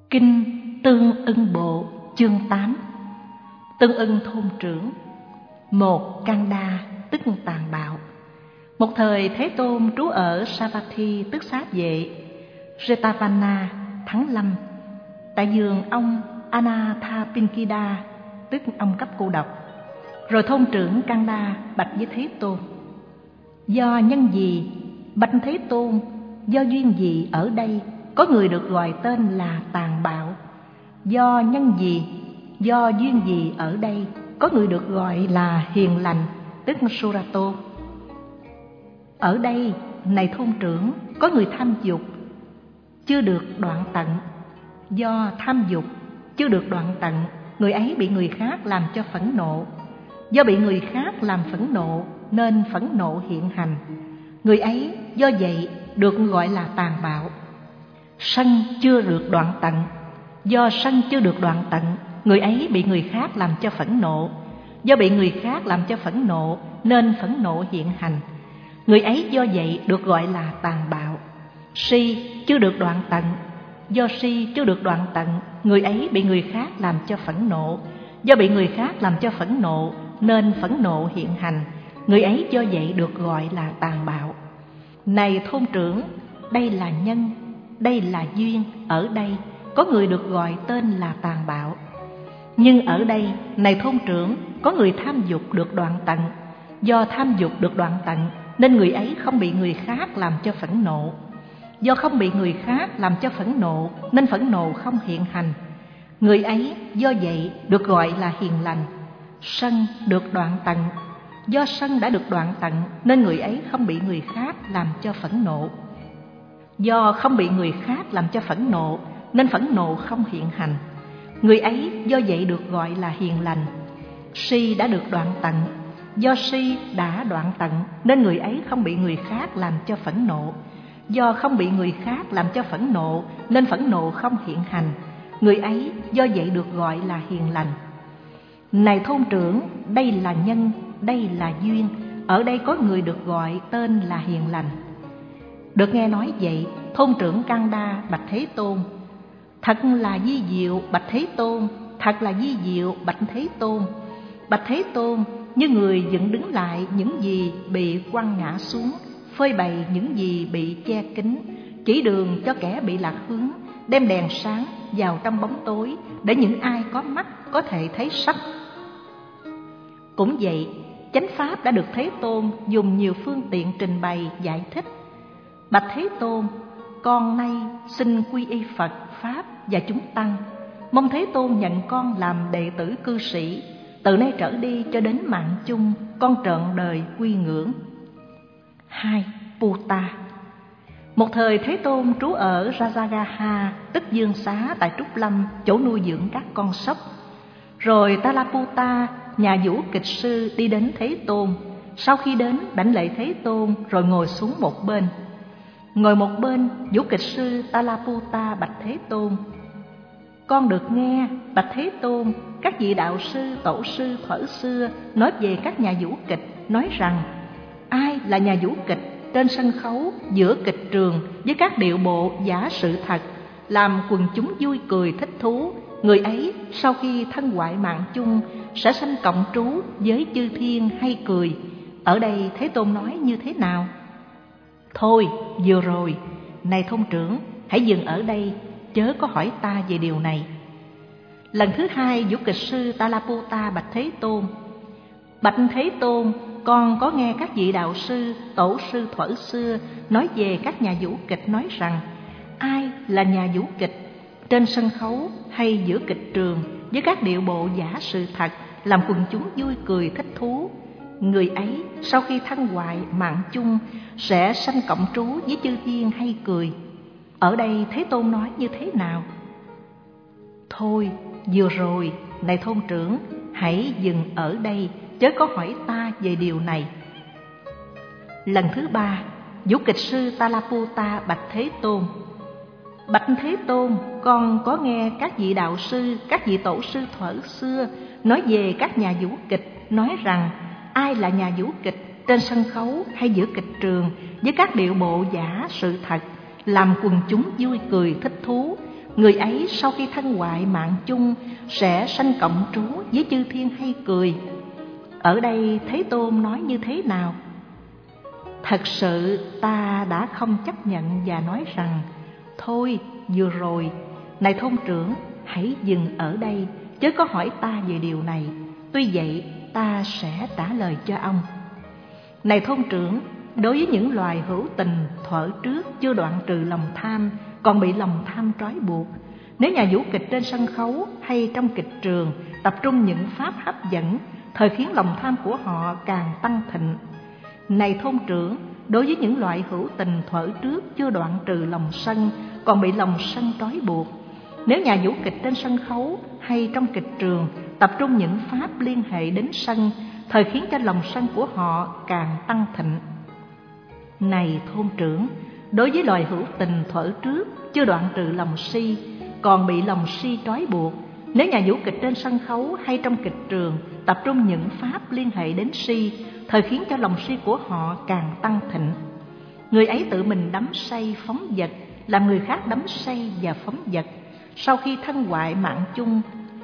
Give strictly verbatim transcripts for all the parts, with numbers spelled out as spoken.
Kinh Tương Ưng Bộ chương tám. Tương Ưng thôn trưởng. Một Kanda tức tàn bạo. Một thời Thế Tôn trú ở Savatthi tức Xá Vệ, Jetavana, Thắng Lâm, tại vườn ông Anathapindika tức ông cấp cô độc. Rồi thôn trưởng Kanda bạch với Thế Tôn: Do nhân gì, bạch Thế Tôn, do duyên gì ở đây có người được gọi tên là tàn bạo? Do nhân gì, do duyên gì ở đây có người được gọi là hiền lành, tức Surato? Ở đây, này thôn trưởng, có người tham dục chưa được đoạn tận. Do tham dục chưa được đoạn tận, người ấy bị người khác làm cho phẫn nộ. Do bị người khác làm phẫn nộ nên phẫn nộ hiện hành. Người ấy do vậy được gọi là tàn bạo. Sân chưa được đoạn tận. Do sân chưa được đoạn tận, người ấy bị người khác làm cho phẫn nộ. Do bị người khác làm cho phẫn nộ nên phẫn nộ hiện hành. Người ấy do vậy được gọi là tàn bạo. Si chưa được đoạn tận. Do si chưa được đoạn tận, người ấy bị người khác làm cho phẫn nộ. Do bị người khác làm cho phẫn nộ nên phẫn nộ hiện hành. Người ấy do vậy được gọi là tàn bạo. Này thôn trưởng, đây là nhân, đây là duyên. Ở đây có người được gọi tên là tàn bạo. Nhưng ở đây, này thôn trưởng, có người tham dục được đoạn tận. Do tham dục được đoạn tận nên người ấy không bị người khác làm cho phẫn nộ. Do không bị người khác làm cho phẫn nộ nên phẫn nộ không hiện hành. Người ấy do vậy được gọi là hiền lành. Sân được đoạn tận. Do sân đã được đoạn tận nên người ấy không bị người khác làm cho phẫn nộ. Do không bị người khác làm cho phẫn nộ nên phẫn nộ không hiện hành. Người ấy do vậy được gọi là hiền lành. Si đã được đoạn tận. Do si đã đoạn tận nên người ấy không bị người khác làm cho phẫn nộ. Do không bị người khác làm cho phẫn nộ nên phẫn nộ không hiện hành. Người ấy do vậy được gọi là hiền lành. Này thôn trưởng, đây là nhân, đây là duyên. Ở đây có người được gọi tên là hiền lành. Được nghe nói vậy, thôn trưởng Kanda bạch Thế Tôn: Thật là vi diệu, bạch Thế Tôn. Thật là vi diệu, bạch Thế Tôn. Bạch Thế Tôn, như người dựng đứng lại những gì bị quăng ngã xuống, phơi bày những gì bị che kín, chỉ đường cho kẻ bị lạc hướng, đem đèn sáng vào trong bóng tối để những ai có mắt có thể thấy sắc. Cũng vậy, chánh pháp đã được Thế Tôn dùng nhiều phương tiện trình bày giải thích. Bạch Thế Tôn, con nay xin quy y Phật, Pháp và chúng tăng. Mong Thế Tôn nhận con làm đệ tử cư sĩ. Từ nay trở đi cho đến mạng chung, con trọn đời quy ngưỡng. Hai. Puta. Một thời Thế Tôn trú ở Rajagaha, tức Dương Xá, tại Trúc Lâm, chỗ nuôi dưỡng các con sóc. Rồi Talaputa, nhà vũ kịch sư, đi đến Thế Tôn. Sau khi đến, đảnh lễ Thế Tôn rồi ngồi xuống một bên. Ngồi một bên, vũ kịch sư Talaputa bạch Thế Tôn: Con được nghe, bạch Thế Tôn, các vị đạo sư, tổ sư thuở xưa nói về các nhà vũ kịch, nói rằng ai là nhà vũ kịch trên sân khấu giữa kịch trường với các điệu bộ giả sự thật, làm quần chúng vui cười thích thú, người ấy sau khi thân hoại mạng chung sẽ sanh cộng trú với chư thiên hay cười. Ở đây Thế Tôn nói như thế nào? Thôi, vừa rồi, này thôn trưởng, hãy dừng ở đây, chớ có hỏi ta về điều này. Lần thứ hai, vũ kịch sư Talaputa bạch Thế Tôn: Bạch Thế Tôn, con có nghe các vị đạo sư, tổ sư thuở xưa nói về các nhà vũ kịch, nói rằng ai là nhà vũ kịch trên sân khấu hay giữa kịch trường với các điệu bộ giả sự thật, làm quần chúng vui cười thích thú, người ấy sau khi thân hoại mạng chung sẽ sanh cộng trú với chư thiên hay cười. Ở đây Thế Tôn nói như thế nào? Thôi, vừa rồi, này thôn trưởng, hãy dừng ở đây, chớ có hỏi ta về điều này. Lần thứ ba, vũ kịch sư Talaputa bạch Thế Tôn: Bạch Thế Tôn, con có nghe các vị đạo sư, các vị tổ sư thuở xưa nói về các nhà vũ kịch, nói rằng ai là nhà vũ kịch trên sân khấu hay giữa kịch trường với các điệu bộ giả sự thật, làm quần chúng vui cười thích thú, người ấy sau khi thân hoại mạng chung sẽ sanh cộng trú với chư thiên hay cười. Ở đây Thế Tôn nói như thế nào? Thật sự ta đã không chấp nhận và nói rằng, thôi vừa rồi, này thôn trưởng, hãy dừng ở đây, chớ có hỏi ta về điều này. Tuy vậy ta sẽ trả lời cho ông. Này thôn trưởng, đối với những loài hữu tình thuở trước chưa đoạn trừ lòng tham, còn bị lòng tham trói buộc, nếu nhà vũ kịch trên sân khấu hay trong kịch trường tập trung những pháp hấp dẫn, thời khiến lòng tham của họ càng tăng thịnh. Này thôn trưởng, đối với những loại hữu tình thuở trước chưa đoạn trừ lòng sân, còn bị lòng sân trói buộc, nếu nhà vũ kịch trên sân khấu hay trong kịch trường tập trung những pháp liên hệ đến sân, thời khiến cho lòng sân của họ càng tăng thịnh. Này thôn trưởng, đối với loài hữu tình thuở trước chưa đoạn trừ lòng si, còn bị lòng si trói buộc, nếu nhà vũ kịch trên sân khấu hay trong kịch trường tập trung những pháp liên hệ đến si, thời khiến cho lòng si của họ càng tăng thịnh. Người ấy tự mình đắm say phóng dật, làm người khác đắm say và phóng dật, sau khi thân hoại mạng chung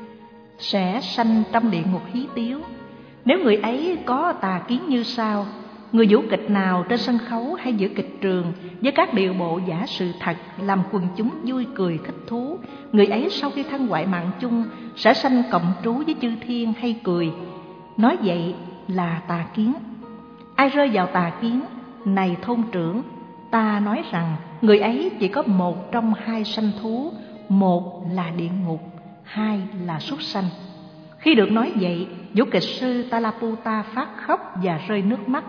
sẽ sanh trong địa ngục hí tiếu. Nếu người ấy có tà kiến như sau: người vũ kịch nào trên sân khấu hay giữa kịch trường với các điệu bộ giả sự thật làm quần chúng vui cười thích thú, người ấy sau khi thân hoại mạng chung sẽ sanh cộng trú với chư thiên hay cười. Nói vậy là tà kiến. Ai rơi vào tà kiến, này thôn trưởng, ta nói rằng người ấy chỉ có một trong hai sanh thú, một là địa ngục, hai là súc sanh. Khi được nói vậy, vũ kịch sư Tallaputta phát khóc và rơi nước mắt.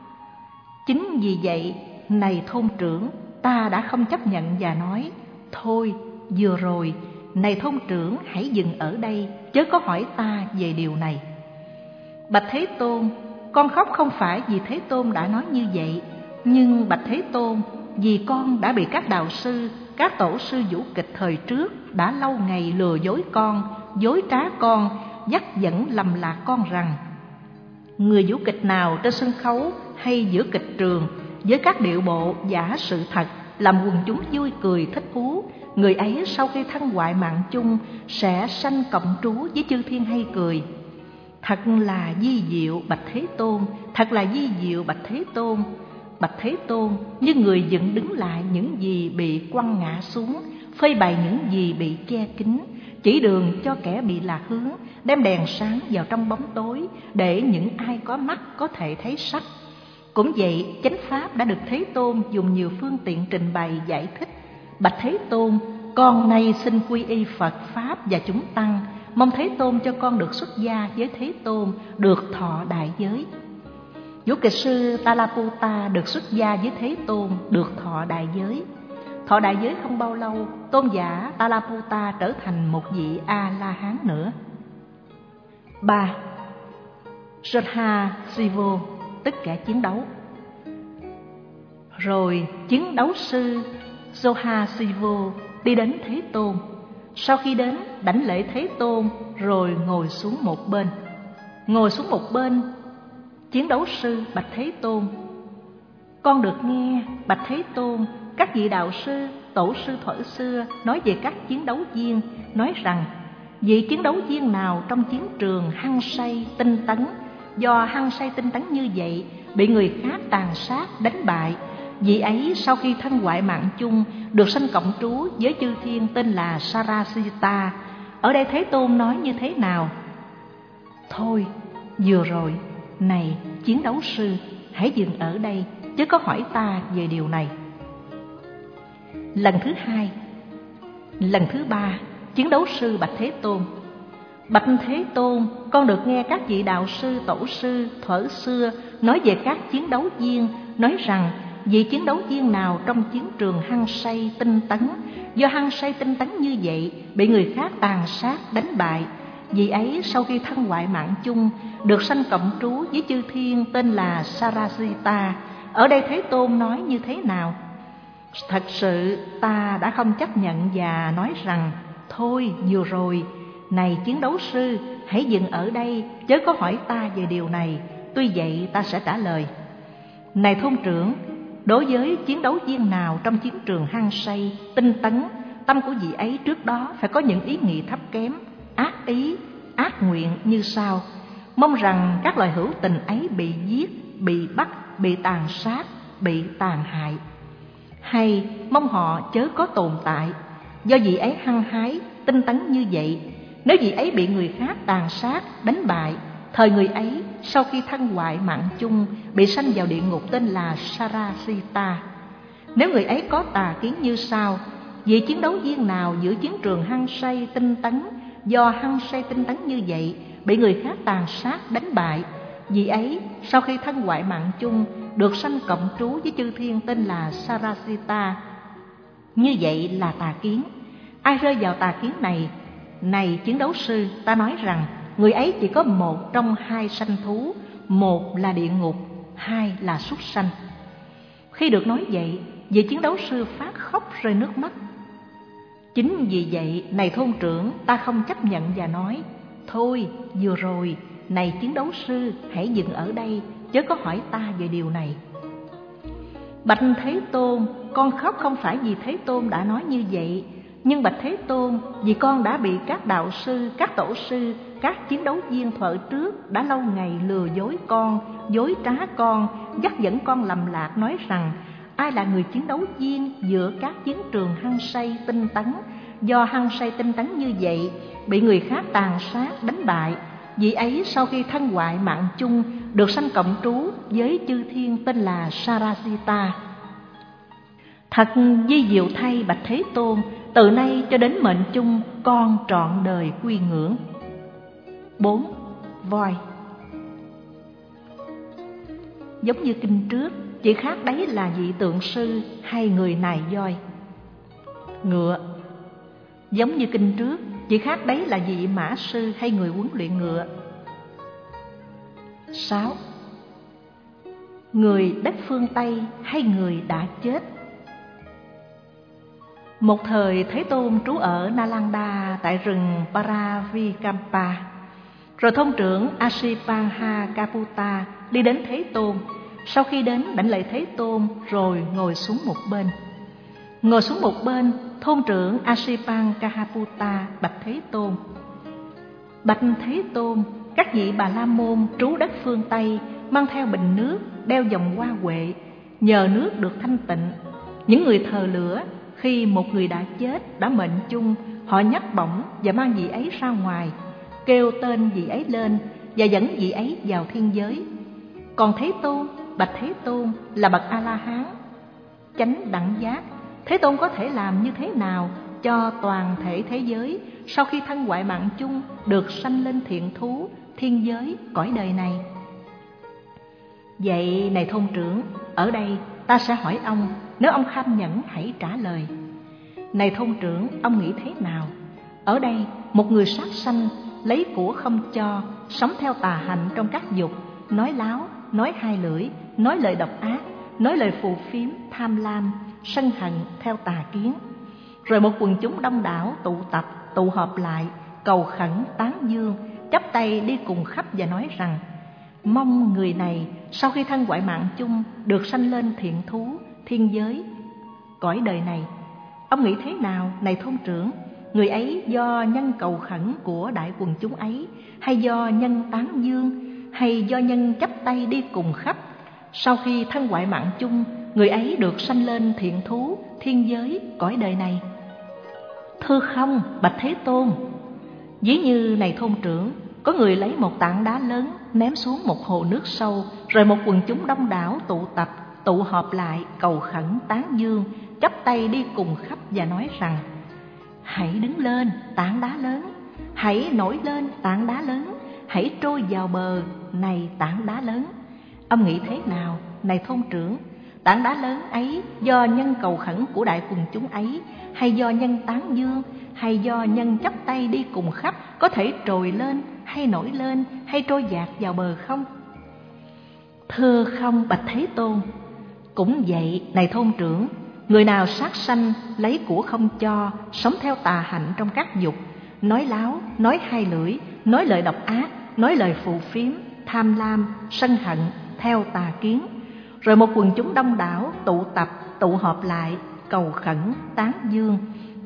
Chính vì vậy, này thôn trưởng, ta đã không chấp nhận và nói, thôi vừa rồi, này thôn trưởng, hãy dừng ở đây, chớ có hỏi ta về điều này. Bạch Thế Tôn, con khóc không phải vì Thế Tôn đã nói như vậy, nhưng bạch Thế Tôn, vì con đã bị các đạo sư, các tổ sư vũ kịch thời trước đã lâu ngày lừa dối con, dối trá con, dắt dẫn lầm lạc con rằng người vũ kịch nào trên sân khấu hay giữa kịch trường với các điệu bộ giả sự thật làm quần chúng vui cười thích thú, người ấy sau khi thân hoại mạng chung sẽ sanh cộng trú với chư thiên hay cười. Thật là vi diệu bạch Thế Tôn, thật là vi diệu bạch Thế Tôn. Bạch Thế Tôn, như người dựng đứng lại những gì bị quăng ngã xuống, phơi bày những gì bị che kín, chỉ đường cho kẻ bị lạc hướng, đem đèn sáng vào trong bóng tối để những ai có mắt có thể thấy sắc. Cũng vậy, chánh pháp đã được Thế Tôn dùng nhiều phương tiện trình bày giải thích. Bạch Thế Tôn, con nay xin quy y Phật Pháp và chúng tăng, mong Thế Tôn cho con được xuất gia với Thế Tôn, được thọ đại giới. Vũ kịch sư Tallaputta được xuất gia với Thế Tôn, được thọ đại giới. Thọ đại giới không bao lâu, tôn giả Tallaputta trở thành một vị A-la-hán nữa. ba. Jodha Sivo, tất cả chiến đấu. Rồi chiến đấu sư Jodha Sivo đi đến Thế Tôn. Sau khi đến, đảnh lễ Thế Tôn rồi ngồi xuống một bên. Ngồi xuống một bên, chiến đấu sư bạch Thế Tôn: con được nghe bạch Thế Tôn các vị đạo sư, tổ sư thuở xưa nói về các chiến đấu viên, nói rằng vị chiến đấu viên nào trong chiến trường hăng say tinh tấn, do hăng say tinh tấn như vậy bị người khác tàn sát đánh bại, vị ấy sau khi thân hoại mạng chung được sanh cộng trú với chư thiên tên là Sarasita. Ở đây Thế Tôn nói như thế nào? Thôi vừa rồi, này chiến đấu sư, hãy dừng ở đây, chứ có hỏi ta về điều này. Lần thứ hai, lần thứ ba, chiến đấu sư bạch Thế Tôn: bạch Thế Tôn, con được nghe các vị đạo sư, tổ sư thuở xưa nói về các chiến đấu viên, nói rằng vị chiến đấu viên nào trong chiến trường hăng say tinh tấn, do hăng say tinh tấn như vậy bị người khác tàn sát đánh bại, vị ấy sau khi thân hoại mạng chung được sanh cộng trú với chư thiên tên là Sarasita. Ở đây Thế Tôn nói như thế nào? Thật sự ta đã không chấp nhận và nói rằng, thôi vừa rồi, này chiến đấu sư, hãy dừng ở đây, chớ có hỏi ta về điều này. Tuy vậy ta sẽ trả lời. Này thôn trưởng, đối với chiến đấu viên nào trong chiến trường hăng say tinh tấn, tâm của vị ấy trước đó phải có những ý nghĩ thấp kém, ác ý, ác nguyện như sau: mong rằng các loài hữu tình ấy bị giết, bị bắt, bị tàn sát, bị tàn hại. Hay mong họ chớ có tồn tại. Do vị ấy hăng hái, tinh tấn như vậy, nếu vị ấy bị người khác tàn sát, đánh bại, thời người ấy sau khi thân hoại mạng chung bị sanh vào địa ngục tên là Sarasita. Nếu người ấy có tà kiến như sau: vị chiến đấu viên nào giữa chiến trường hăng say tinh tấn, do hăng say tinh tấn như vậy bị người khác tàn sát đánh bại, vị ấy sau khi thân hoại mạng chung được sanh cộng trú với chư thiên tên là Sarasita. Như vậy là tà kiến. Ai rơi vào tà kiến này, này chiến đấu sư, ta nói rằng người ấy chỉ có một trong hai sanh thú, một là địa ngục, hai là súc sanh. Khi được nói vậy, vị chiến đấu sư phát khóc rơi nước mắt. Chính vì vậy, này thôn trưởng, ta không chấp nhận và nói: thôi, vừa rồi, này chiến đấu sư, hãy dừng ở đây, chớ có hỏi ta về điều này. Bạch Thế Tôn, con khóc không phải vì Thế Tôn đã nói như vậy, nhưng bạch Thế Tôn, vì con đã bị các đạo sư, các tổ sư, các chiến đấu viên thuở trước đã lâu ngày lừa dối con, dối trá con, dắt dẫn con lầm lạc, nói rằng ai là người chiến đấu viên giữa các chiến trường hăng say tinh tấn, do hăng say tinh tấn như vậy bị người khác tàn sát đánh bại, vị ấy sau khi thân hoại mạng chung được sanh cộng trú với chư thiên tên là Sarasita. Thật vi diệu thay bạch Thế Tôn, từ nay cho đến mệnh chung con trọn đời quy ngưỡng. Bốn. Voi. Giống như kinh trước, chỉ khác đấy là vị tượng sư hay người nài voi. Ngựa. Giống như kinh trước, chỉ khác đấy là vị mã sư hay người huấn luyện ngựa. Sáu. Người đất phương Tây hay người đã chết. Một thời Thế Tôn trú ở Nalanda tại rừng Paravikampa. Rồi thôn trưởng Asipanghacaputa đi đến Thế Tôn. Sau khi đến đảnh lễ Thế Tôn rồi ngồi xuống một bên. Ngồi xuống một bên, thôn trưởng Asipanghacaputa bạch Thế Tôn: bạch Thế Tôn, các vị Bà La Môn trú đất phương Tây mang theo bình nước, đeo vòng hoa huệ, nhờ nước được thanh tịnh. Những người thờ lửa, khi một người đã chết, đã mệnh chung, họ nhấc bổng và mang vị ấy ra ngoài, kêu tên vị ấy lên và dẫn vị ấy vào thiên giới. Còn Thế Tôn, bạch Thế Tôn, là bậc A-la-hán chánh đẳng giác, Thế Tôn có thể làm như thế nào cho toàn thể thế giới sau khi thân hoại mạng chung được sanh lên thiện thú, thiên giới, cõi đời này? Vậy này thôn trưởng, ở đây ta sẽ hỏi ông, nếu ông kham nhẫn hãy trả lời. Này thôn trưởng, ông nghĩ thế nào? Ở đây một người sát sanh, lấy của không cho, sống theo tà hạnh trong các dục, nói láo, nói hai lưỡi, nói lời độc ác, nói lời phù phiếm, tham lam, sân hận theo tà kiến. Rồi một quần chúng đông đảo tụ tập, tụ họp lại, cầu khẩn, tán dương, chắp tay đi cùng khắp và nói rằng: mong người này sau khi thân hoại mạng chung được sanh lên thiện thú, thiên giới, cõi đời này. Ông nghĩ thế nào, này thôn trưởng? Người ấy do nhân cầu khẩn của đại quần chúng ấy, hay do nhân tán dương, hay do nhân chắp tay đi cùng khắp, sau khi thân hoại mạng chung, người ấy được sanh lên thiện thú, thiên giới, cõi đời này? Thưa không, bạch Thế Tôn. Ví như này thôn trưởng, có người lấy một tảng đá lớn ném xuống một hồ nước sâu, rồi một quần chúng đông đảo tụ tập, tụ họp lại, cầu khẩn, tán dương, chắp tay đi cùng khắp và nói rằng: hãy đứng lên, tảng đá lớn, hãy nổi lên, tảng đá lớn, hãy trôi vào bờ, này tảng đá lớn. Ông nghĩ thế nào, này thôn trưởng? Tảng đá lớn ấy do nhân cầu khẩn của đại quần chúng ấy, hay do nhân tán dương, hay do nhân chắp tay đi cùng khắp, có thể trồi lên, hay nổi lên, hay trôi dạt vào bờ không? Thưa không, bạch Thế Tôn. Cũng vậy, này thôn trưởng, người nào sát sanh, lấy của không cho, sống theo tà hạnh trong các dục, nói láo, nói hai lưỡi, nói lời độc ác, nói lời phù phiếm, tham lam, sân hận, theo tà kiến. Rồi một quần chúng đông đảo tụ tập, tụ họp lại, cầu khẩn, tán dương,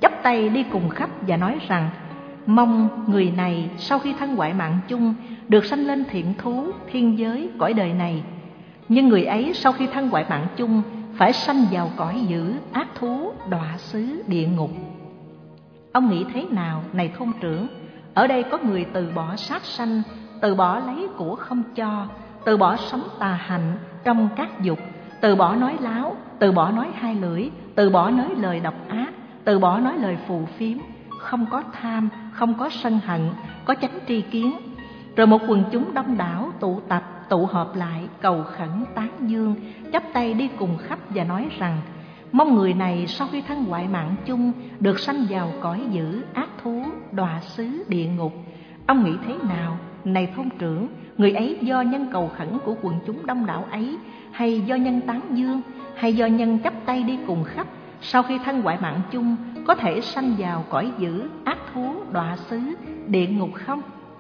chắp tay đi cùng khắp và nói rằng: mong người này sau khi thân hoại mạng chung được sanh lên thiện thú, thiên giới, cõi đời này. Nhưng người ấy sau khi thân hoại mạng chung phải sanh vào cõi dữ, ác thú, đọa xứ, địa ngục. Ông nghĩ thế nào, này thôn trưởng? Ở đây có người từ bỏ sát sanh, từ bỏ lấy của không cho, từ bỏ sống tà hạnh trong các dục, từ bỏ nói láo, từ bỏ nói hai lưỡi, từ bỏ nói lời độc ác, từ bỏ nói lời phù phiếm, không có tham, không có sân hận, có chánh tri kiến. Rồi một quần chúng đông đảo tụ tập, tụ họp lại, cầu khẩn, tán dương, chắp tay đi cùng khắp và nói rằng: mong người này sau khi thân hoại mạng chung được sanh vào cõi dữ, ác thú, đọa xứ, địa ngục. Ông nghĩ thế nào, này thôn trưởng? Người ấy do nhân cầu khẩn của quần chúng đông đảo ấy, hay do nhân tán dương, hay do nhân chắp tay đi cùng khắp, sau khi thân hoại mạng chung có thể sanh vào cõi dữ, ác thú, đọa xứ, địa ngục không?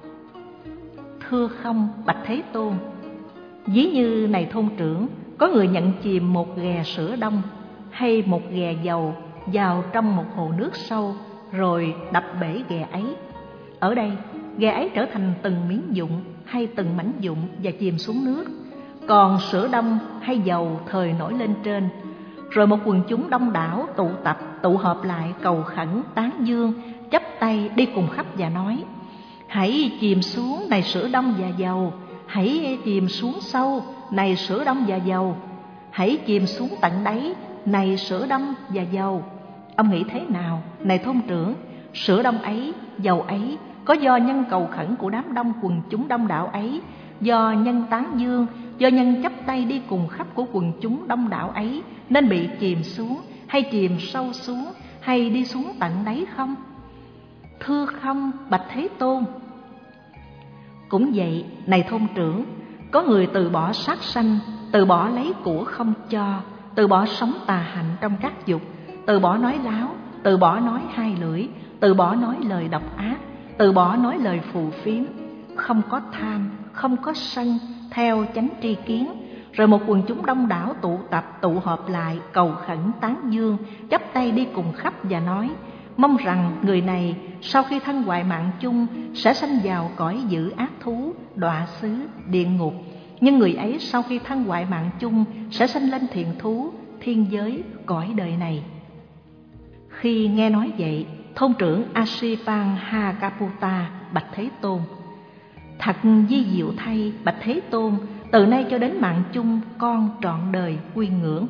Thưa không, bạch Thế Tôn. Ví như, này thôn trưởng, có người nhận chìm một ghè sữa đông hay một ghè dầu vào trong một hồ nước sâu, rồi đập bể ghè ấy. Ở đây, ghè ấy trở thành từng miếng vụn hay từng mảnh vụn và chìm xuống nước, còn sữa đông hay dầu thời nổi lên trên. Rồi một quần chúng đông đảo tụ tập, tụ họp lại, cầu khẩn, tán dương, chắp tay đi cùng khắp và nói: hãy chìm xuống, này sữa đông và dầu, hãy chìm xuống sâu, này sữa đông và dầu, hãy chìm xuống tận đáy, này sữa đông và dầu. Ông nghĩ thế nào, này thôn trưởng? Sữa đông ấy, dầu ấy có do nhân cầu khẩn của đám đông quần chúng đông đảo ấy, do nhân tán dương, do nhân chắp tay đi cùng khắp của quần chúng đông đảo ấy nên bị chìm xuống, hay chìm sâu xuống, hay đi xuống tận đáy không? Thưa không, bạch Thế Tôn. Cũng vậy, này thôn trưởng, có người từ bỏ sát sanh, từ bỏ lấy của không cho, từ bỏ sống tà hạnh trong các dục, từ bỏ nói láo, từ bỏ nói hai lưỡi, từ bỏ nói lời độc ác, từ bỏ nói lời phù phiếm, không có tham, không có sân, theo chánh tri kiến. Rồi một quần chúng đông đảo tụ tập, tụ họp lại, cầu khẩn, tán dương, chắp tay đi cùng khắp và nói: mong rằng người này sau khi thân hoại mạng chung sẽ sanh vào cõi dữ, ác thú, đọa xứ, địa ngục. Nhưng người ấy sau khi thân hoại mạng chung sẽ sanh lên thiện thú, thiên giới, cõi đời này. Khi nghe nói vậy, thôn trưởng Ashipanhakaputta bạch Thế Tôn: thật di diệu thay, bạch Thế Tôn, từ nay cho đến mạng chung con trọn đời quy ngưỡng.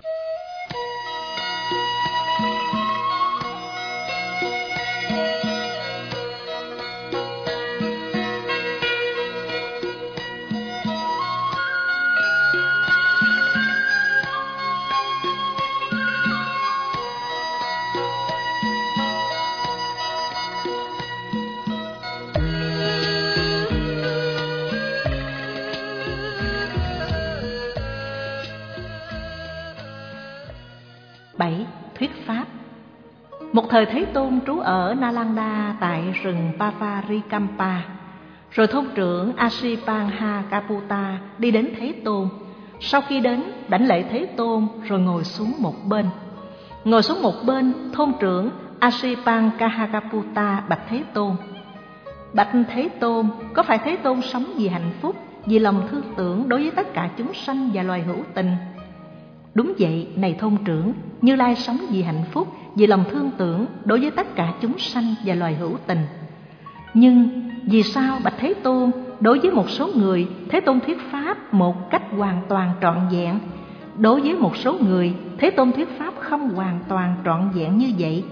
bảy. Thuyết pháp. Một thời Thế Tôn trú ở Nalanda tại rừng Pavarikampa. Rồi thôn trưởng Ashipanhakaputta đi đến Thế Tôn. Sau khi đến, đảnh lễ Thế Tôn rồi ngồi xuống một bên. Ngồi xuống một bên, thôn trưởng Ashipanhakaputta bạch Thế Tôn: bạch Thế Tôn, có phải Thế Tôn sống vì hạnh phúc, vì lòng thương tưởng đối với tất cả chúng sanh và loài hữu tình? Đúng vậy, này thôn trưởng, Như Lai sống vì hạnh phúc, vì lòng thương tưởng đối với tất cả chúng sanh và loài hữu tình. Nhưng vì sao, bạch Thế Tôn, đối với một số người, Thế Tôn thuyết pháp một cách hoàn toàn trọn vẹn, đối với một số người, Thế Tôn thuyết pháp không hoàn toàn trọn vẹn như vậy?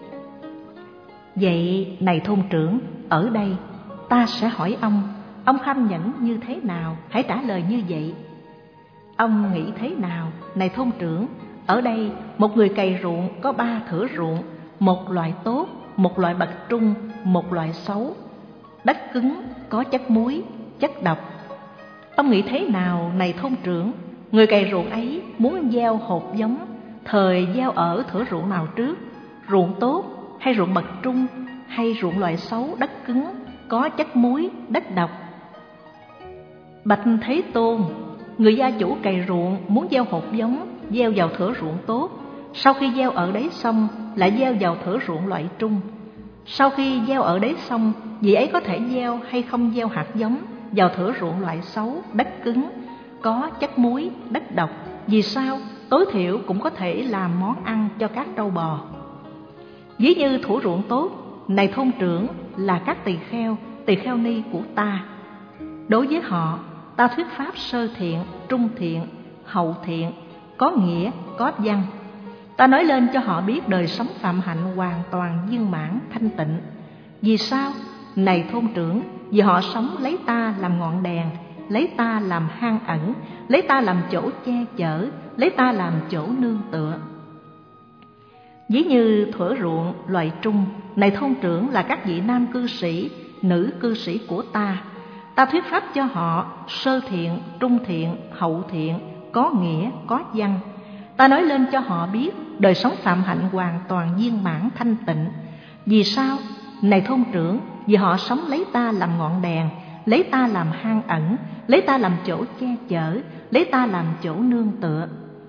Vậy, này thôn trưởng, ở đây ta sẽ hỏi ông, ông kham nhẫn như thế nào? Hãy trả lời như vậy. Ông nghĩ thế nào, này thôn trưởng? Ở đây một người cày ruộng có ba thửa ruộng, một loại tốt, một loại bậc trung, một loại xấu. Đất cứng có chất muối, chất độc. Ông nghĩ thế nào, này thôn trưởng? Người cày ruộng ấy muốn gieo hột giống, thời gieo ở thửa ruộng nào trước? Ruộng tốt hay ruộng bậc trung, hay ruộng loại xấu, đất cứng có chất muối, đất độc? Bạch Thế Tôn, người gia chủ cày ruộng muốn gieo hột giống, gieo vào thửa ruộng tốt. Sau khi gieo ở đấy xong, lại gieo vào thửa ruộng loại trung. Sau khi gieo ở đấy xong, vị ấy có thể gieo hay không gieo hạt giống vào thửa ruộng loại xấu, đất cứng, có chất muối, đất độc. Vì sao? Tối thiểu cũng có thể làm món ăn cho các trâu bò. Ví như thửa ruộng tốt, này thôn trưởng, là các tỳ kheo, tỳ kheo ni của ta. Đối với họ, ta thuyết pháp sơ thiện, trung thiện, hậu thiện, có nghĩa, có văn. Ta nói lên cho họ biết đời sống phạm hạnh hoàn toàn viên mãn thanh tịnh. Vì sao? Này thôn trưởng, vì họ sống lấy ta làm ngọn đèn, lấy ta làm hang ẩn, lấy ta làm chỗ che chở, lấy ta làm chỗ nương tựa. Ví như thửa ruộng loại trung, này thôn trưởng, là các vị nam cư sĩ, nữ cư sĩ của ta. Ta thuyết pháp cho họ sơ thiện, trung thiện, hậu thiện, có nghĩa, có văn. Ta nói lên cho họ biết đời sống phạm hạnh hoàn toàn viên mãn thanh tịnh. Vì sao? Này thôn trưởng, vì họ sống lấy ta làm ngọn đèn, lấy ta làm hang ẩn, lấy ta làm chỗ che chở, lấy ta làm chỗ nương tựa.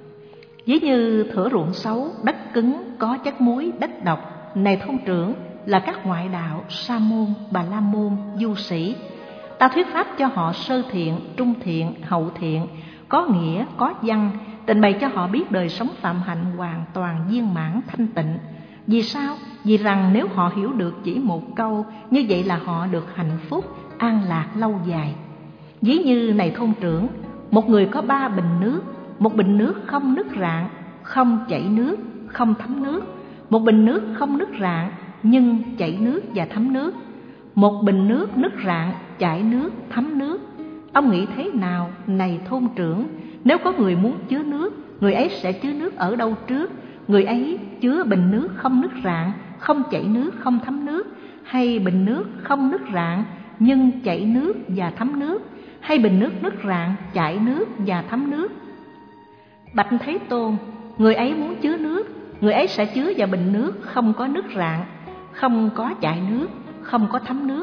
Ví như thửa ruộng xấu, đất cứng, có chất muối, đất độc, này thôn trưởng, là các ngoại đạo, sa môn, bà la môn, du sĩ. Ta thuyết pháp cho họ sơ thiện, trung thiện, hậu thiện, có nghĩa, có văn, trình bày cho họ biết đời sống phạm hạnh hoàn toàn viên mãn thanh tịnh. Vì sao? Vì rằng nếu họ hiểu được chỉ một câu, như vậy là họ được hạnh phúc, an lạc lâu dài. Ví như này thôn trưởng, một người có ba bình nước, một bình nước không nứt rạn, không chảy nước, không thấm nước, một bình nước không nứt rạn nhưng chảy nước và thấm nước, một bình nước nứt rạn, chảy nước, thấm nước. Ông nghĩ thế nào, này thôn trưởng? Nếu có người muốn chứa nước, người ấy sẽ chứa nước ở đâu trước? Người ấy chứa bình nước không nứt rạn, không chảy nước, không thấm nước, hay bình nước không nứt rạn nhưng chảy nước và thấm nước, hay bình nước nứt rạn, chảy nước và thấm nước? Bạch Thế Tôn, người ấy muốn chứa nước, người ấy sẽ chứa vào bình nước không có nứt rạn, không có chảy nước, không có thấm nước.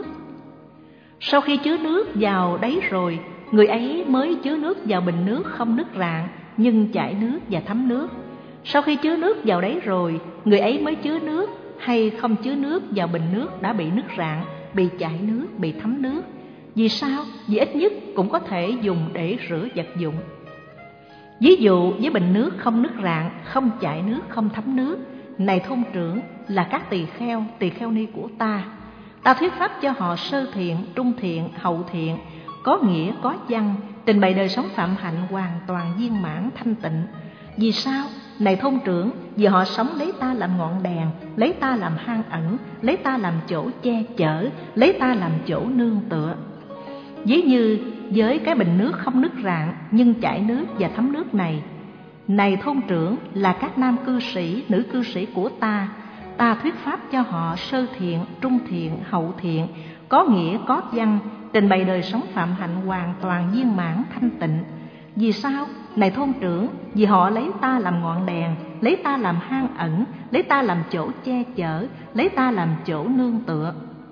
Sau khi chứa nước vào đấy rồi, người ấy mới chứa nước vào bình nước không nứt rạn nhưng chảy nước và thấm nước. Sau khi chứa nước vào đấy rồi, người ấy mới chứa nước hay không chứa nước vào bình nước đã bị nứt rạn, bị chảy nước, bị thấm nước. Vì sao? Vì ít nhất cũng có thể dùng để rửa vật dụng. Ví dụ với bình nước không nứt rạn, không chảy nước, không thấm nước, này thôn trưởng, là các tỳ kheo, tỳ kheo ni của ta. Ta thuyết pháp cho họ sơ thiện, trung thiện, hậu thiện, có nghĩa, có văn, trình bày đời sống phạm hạnh hoàn toàn viên mãn thanh tịnh. Vì sao? Này thôn trưởng, vì họ sống lấy ta làm ngọn đèn, lấy ta làm hang ẩn, lấy ta làm chỗ che chở, lấy ta làm chỗ nương tựa. Ví như với cái bình nước không nứt rạn nhưng chảy nước và thấm nước này, này thôn trưởng, là các nam cư sĩ, nữ cư sĩ của ta. Ta thuyết pháp cho họ sơ thiện, trung thiện, hậu thiện, có nghĩa, có văn, trình bày đời sống phạm hạnh hoàn toàn viên mãn thanh tịnh. Vì sao? Này thôn trưởng, vì họ lấy ta làm ngọn đèn, lấy ta làm hang ẩn, lấy ta làm chỗ che chở, lấy ta làm chỗ nương tựa.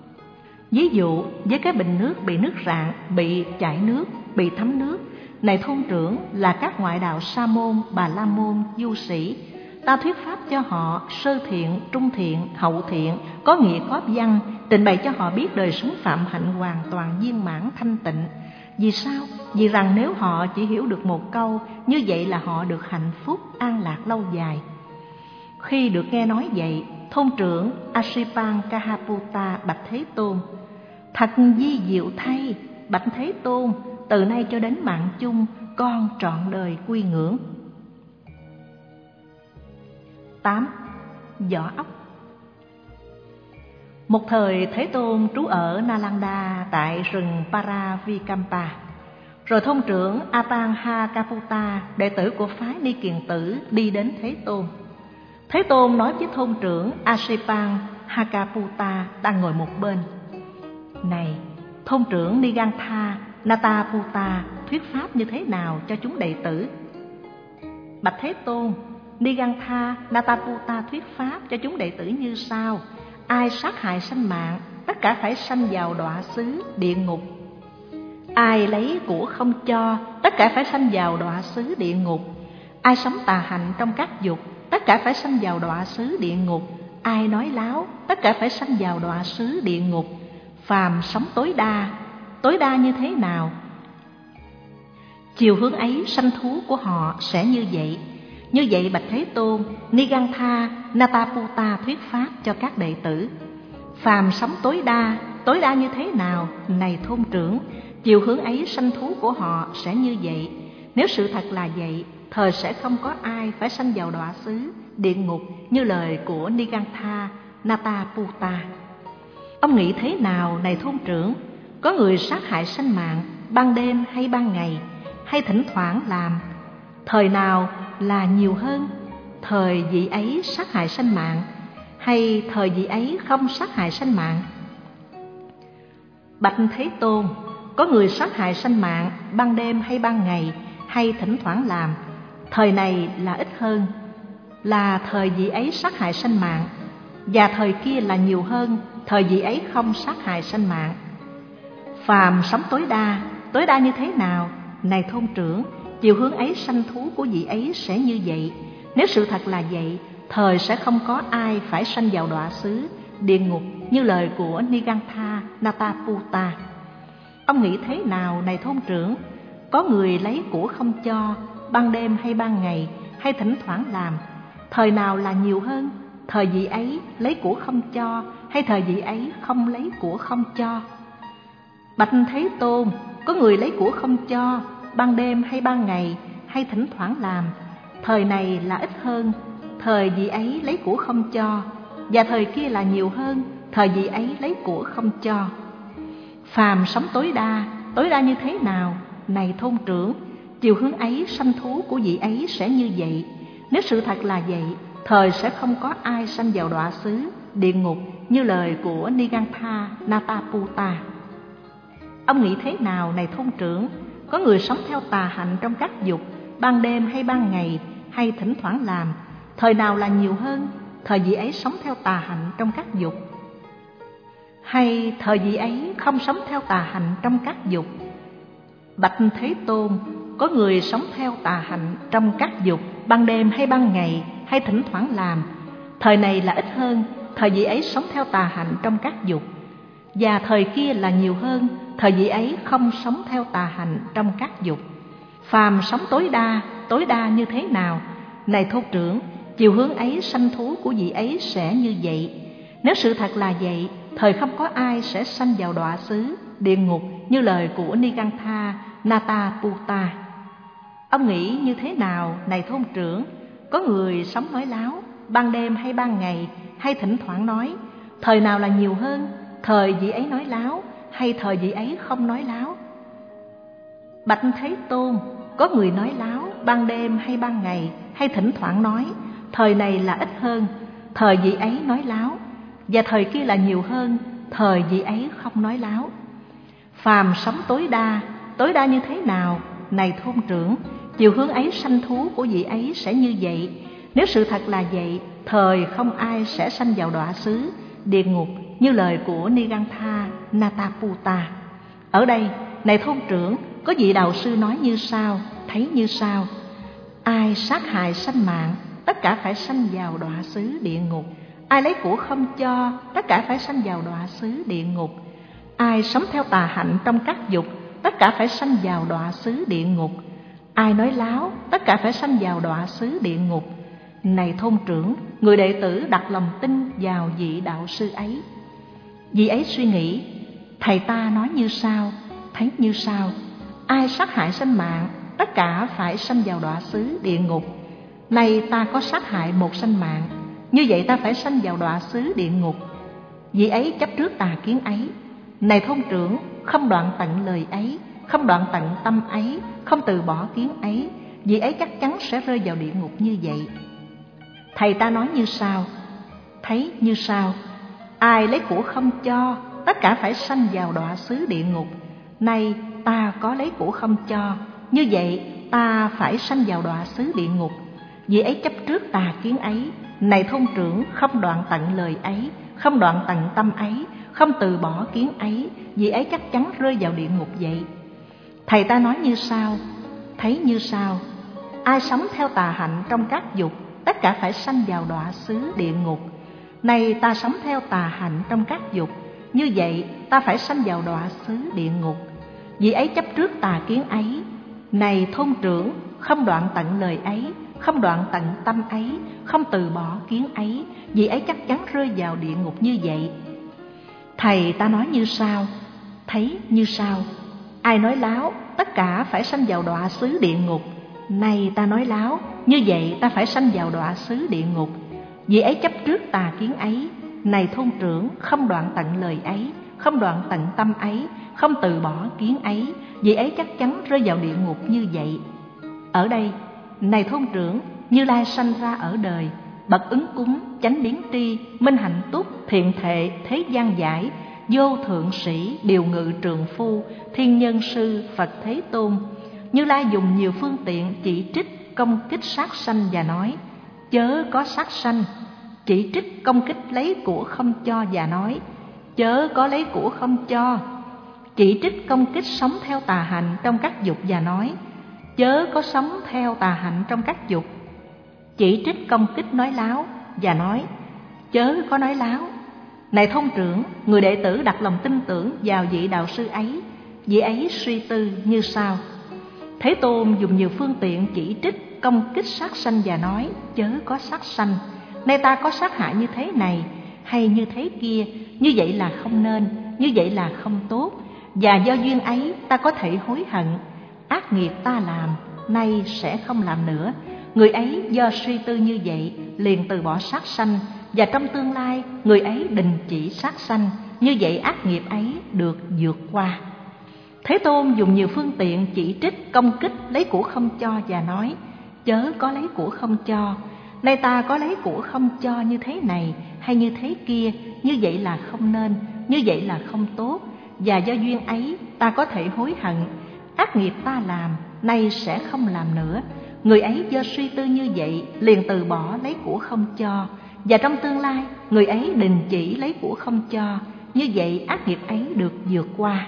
Ví dụ với cái bình nước bị nứt rạn, bị chảy nước, bị thấm nước, này thôn trưởng, là các ngoại đạo sa môn, bà la môn, du sĩ. Ta thuyết pháp cho họ sơ thiện, trung thiện, hậu thiện, có nghĩa, có văn, trình bày cho họ biết đời sống phạm hạnh hoàn toàn viên mãn thanh tịnh. Vì sao? Vì rằng nếu họ chỉ hiểu được một câu, như vậy là họ được hạnh phúc, an lạc lâu dài. Khi được nghe nói vậy, thôn trưởng Ashipan Kahaputta bạch Thế Tôn: thật vi diệu thay, bạch Thế Tôn, từ nay cho đến mạng chung, con trọn đời quy ngưỡng. tám. Vỏ ốc. Một thời Thế Tôn trú ở Nalanda tại rừng Paravikampa. Rồi thôn trưởng Apangakaputta, đệ tử của phái Ni Kiền Tử, đi đến Thế Tôn. Thế Tôn nói với thôn trưởng Asipangakaputta đang ngồi một bên: này, thôn trưởng Nigantha Nataputta thuyết pháp như thế nào cho chúng đệ tử? Bạch Thế Tôn, Nigantha Nataputta thuyết pháp cho chúng đệ tử như sau: ai sát hại sanh mạng, tất cả phải sanh vào đọa xứ địa ngục. Ai lấy của không cho, tất cả phải sanh vào đọa xứ địa ngục. Ai sống tà hạnh trong các dục, tất cả phải sanh vào đọa xứ địa ngục. ai nói láo, tất cả phải sanh vào đọa xứ địa ngục. Phàm sống tối đa, tối đa như thế nào? Chiều hướng ấy sanh thú của họ sẽ như vậy. Như vậy bạch Thế Tôn, Nigantha Nataputta thuyết pháp cho các đệ tử. Phàm sống tối đa, tối đa như thế nào? Này thôn trưởng, chiều hướng ấy sanh thú của họ sẽ như vậy. Nếu sự thật là vậy, thời sẽ không có ai phải sanh vào đọa xứ địa ngục như lời của Nigantha Nataputta. Ông nghĩ thế nào, này thôn trưởng? Có người sát hại sanh mạng ban đêm hay ban ngày, hay thỉnh thoảng làm, thời nào là nhiều hơn? Thời vị ấy sát hại sanh mạng, hay thời vị ấy không sát hại sanh mạng? Bạch Thế Tôn, có người sát hại sanh mạng ban đêm hay ban ngày, hay thỉnh thoảng làm, thời này là ít hơn, là thời vị ấy sát hại sanh mạng, và thời kia là nhiều hơn, thời vị ấy không sát hại sanh mạng. Phàm sống tối đa, tối đa như thế nào? Này thôn trưởng, chiều hướng ấy sanh thú của vị ấy sẽ như vậy. Nếu sự thật là vậy, thời sẽ không có ai phải sanh vào đọa xứ địa ngục như lời của Nigantha Nataputta. Ông nghĩ thế nào, này thôn trưởng? Có người lấy của không cho, ban đêm hay ban ngày, hay thỉnh thoảng làm, thời nào là nhiều hơn? Thời vị ấy lấy của không cho, hay thời vị ấy không lấy của không cho? Bạch Thế Tôn, có người lấy của không cho, ban đêm hay ban ngày, hay thỉnh thoảng làm, thời này là ít hơn, thời vị ấy lấy của không cho, và thời kia là nhiều hơn, thời vị ấy lấy của không cho. Phàm sống tối đa, tối đa như thế nào? Này thôn trưởng, chiều hướng ấy sanh thú của vị ấy sẽ như vậy. Nếu sự thật là vậy, thời sẽ không có ai sanh vào đọa xứ địa ngục như lời của Nigantha Nataputta. Ông nghĩ thế nào, này thôn trưởng? Có người sống theo tà hạnh trong các dục, ban đêm hay ban ngày, hay thỉnh thoảng làm, thời nào là nhiều hơn? Thời vị ấy sống theo tà hạnh trong các dục, hay thời vị ấy không sống theo tà hạnh trong các dục? Bạch Thế Tôn, có người sống theo tà hạnh trong các dục, ban đêm hay ban ngày, hay thỉnh thoảng làm, thời này là ít hơn, thời vị ấy sống theo tà hạnh trong các dục, và thời kia là nhiều hơn, thời vị ấy không sống theo tà hạnh trong các dục. Phàm sống tối đa, tối đa như thế nào? Này thôn trưởng, chiều hướng ấy sanh thú của vị ấy sẽ như vậy. Nếu sự thật là vậy, thời không có ai sẽ sanh vào đọa xứ địa ngục như lời của Nigantha Nataputta. Ông nghĩ như thế nào, này thôn trưởng? Có người sống nói láo, ban đêm hay ban ngày, hay thỉnh thoảng nói, thời nào là nhiều hơn? Thời vị ấy nói láo, hay thời vị ấy không nói láo? Bạch Thế Tôn, có người nói láo, ban đêm hay ban ngày, hay thỉnh thoảng nói, thời này là ít hơn, thời vị ấy nói láo, và thời kia là nhiều hơn, thời vị ấy không nói láo. Phàm sống tối đa, tối đa như thế nào? Này thôn trưởng, chiều hướng ấy sanh thú của vị ấy sẽ như vậy. Nếu sự thật là vậy, thời không ai sẽ sanh vào đọa xứ địa ngục như lời của Nigantha Nataputta. Ở đây, này thôn trưởng, có vị đạo sư nói như sau, thấy như sau: ai sát hại sanh mạng, tất cả phải sanh vào đọa xứ địa ngục. Ai lấy của không cho, tất cả phải sanh vào đọa xứ địa ngục. Ai sống theo tà hạnh trong các dục, tất cả phải sanh vào đọa xứ địa ngục. Ai nói láo, tất cả phải sanh vào đọa xứ địa ngục. Này thôn trưởng, người đệ tử đặt lòng tin vào vị đạo sư ấy. Vị ấy suy nghĩ, thầy ta nói như sau, thấy như sau: ai sát hại sanh mạng, tất cả phải sanh vào đọa xứ địa ngục. Nay ta có sát hại một sanh mạng, như vậy ta phải sanh vào đọa xứ địa ngục. Vị ấy chấp trước tà kiến ấy. Này thôn trưởng, không đoạn tận lời ấy, không đoạn tận tâm ấy, không từ bỏ kiến ấy, vị ấy chắc chắn sẽ rơi vào địa ngục như vậy. Thầy ta nói như sau, thấy như sau: ai lấy của không cho, tất cả phải sanh vào đọa xứ địa ngục. Nay ta có lấy của không cho, như vậy ta phải sanh vào đọa xứ địa ngục. Vị ấy chấp trước tà kiến ấy. Này thôn trưởng, không đoạn tận lời ấy, không đoạn tận tâm ấy, không từ bỏ kiến ấy, vị ấy chắc chắn rơi vào địa ngục vậy. Thầy ta nói như sau, thấy như sau: ai sống theo tà hạnh trong các dục, tất cả phải sanh vào đọa xứ địa ngục. Nay ta sống theo tà hạnh trong các dục, như vậy ta phải sanh vào đọa xứ địa ngục. Vì ấy chấp trước tà kiến ấy. Này thôn trưởng, không đoạn tận lời ấy, không đoạn tận tâm ấy, không từ bỏ kiến ấy, vì ấy chắc chắn rơi vào địa ngục như vậy. Thầy ta nói như sau, thấy như sau: ai nói láo, tất cả phải sanh vào đọa xứ địa ngục. Này ta nói láo, như vậy ta phải sanh vào đọa xứ địa ngục. Vì ấy chấp trước tà kiến ấy. Này thôn trưởng, không đoạn tận lời ấy, không đoạn tận tâm ấy, không từ bỏ kiến ấy, vì ấy chắc chắn rơi vào địa ngục như vậy. Ở đây, này thôn trưởng, Như Lai sanh ra ở đời, bậc ứng cúng, chánh biến tri, minh hạnh túc, thiện thệ, thế gian giải, vô thượng sĩ, điều ngự trượng phu, thiên nhân sư, Phật Thế Tôn. Như Lai dùng nhiều phương tiện chỉ trích, công kích sát sanh và nói: chớ có sát sanh. Chỉ trích công kích lấy của không cho và nói: chớ có lấy của không cho. Chỉ trích công kích sống theo tà hạnh trong các dục và nói: chớ có sống theo tà hạnh trong các dục. Chỉ trích công kích nói láo và nói: chớ có nói láo. Này thôn trưởng, người đệ tử đặt lòng tin tưởng vào vị đạo sư ấy. Vị ấy suy tư như sau: Thế Tôn dùng nhiều phương tiện chỉ trích công kích sát sanh và nói: chớ có sát sanh. Nay ta có sát hại như thế này hay như thế kia, như vậy là không nên, như vậy là không tốt, và do duyên ấy ta có thể hối hận. Ác nghiệp ta làm, nay sẽ không làm nữa. Người ấy do suy tư như vậy liền từ bỏ sát sanh, và trong tương lai người ấy đình chỉ sát sanh, như vậy ác nghiệp ấy được vượt qua. Thế Tôn dùng nhiều phương tiện chỉ trích công kích lấy của không cho và nói: chớ có lấy của không cho. Nay ta có lấy của không cho như thế này hay như thế kia, như vậy là không nên, như vậy là không tốt, và do duyên ấy ta có thể hối hận. Ác nghiệp ta làm, nay sẽ không làm nữa. Người ấy do suy tư như vậy liền từ bỏ lấy của không cho, và trong tương lai người ấy đình chỉ lấy của không cho, như vậy ác nghiệp ấy được vượt qua.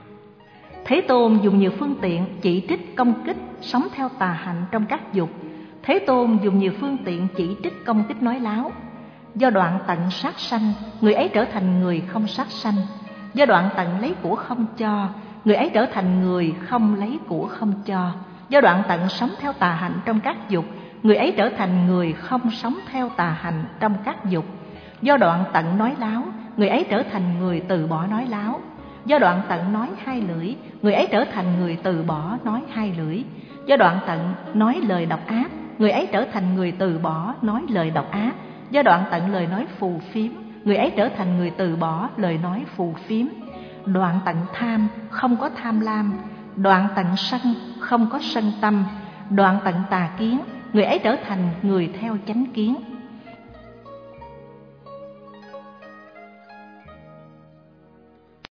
Thế Tôn dùng nhiều phương tiện chỉ trích công kích sống theo tà hạnh trong các dục. Thế Tôn dùng nhiều phương tiện chỉ trích công kích nói láo. Do đoạn tận sát sanh, người ấy trở thành người không sát sanh. Do đoạn tận lấy của không cho, người ấy trở thành người không lấy của không cho. Do đoạn tận sống theo tà hạnh trong các dục, người ấy trở thành người không sống theo tà hạnh trong các dục. Do đoạn tận nói láo, người ấy trở thành người từ bỏ nói láo. Do đoạn tận nói hai lưỡi, người ấy trở thành người từ bỏ nói hai lưỡi. Do đoạn tận nói lời độc ác, người ấy trở thành người từ bỏ nói lời độc ác. Do đoạn tận lời nói phù phiếm, người ấy trở thành người từ bỏ lời nói phù phiếm. Đoạn tận tham, không có tham lam. Đoạn tận sân, không có sân tâm. Đoạn tận tà kiến, người ấy trở thành người theo chánh kiến.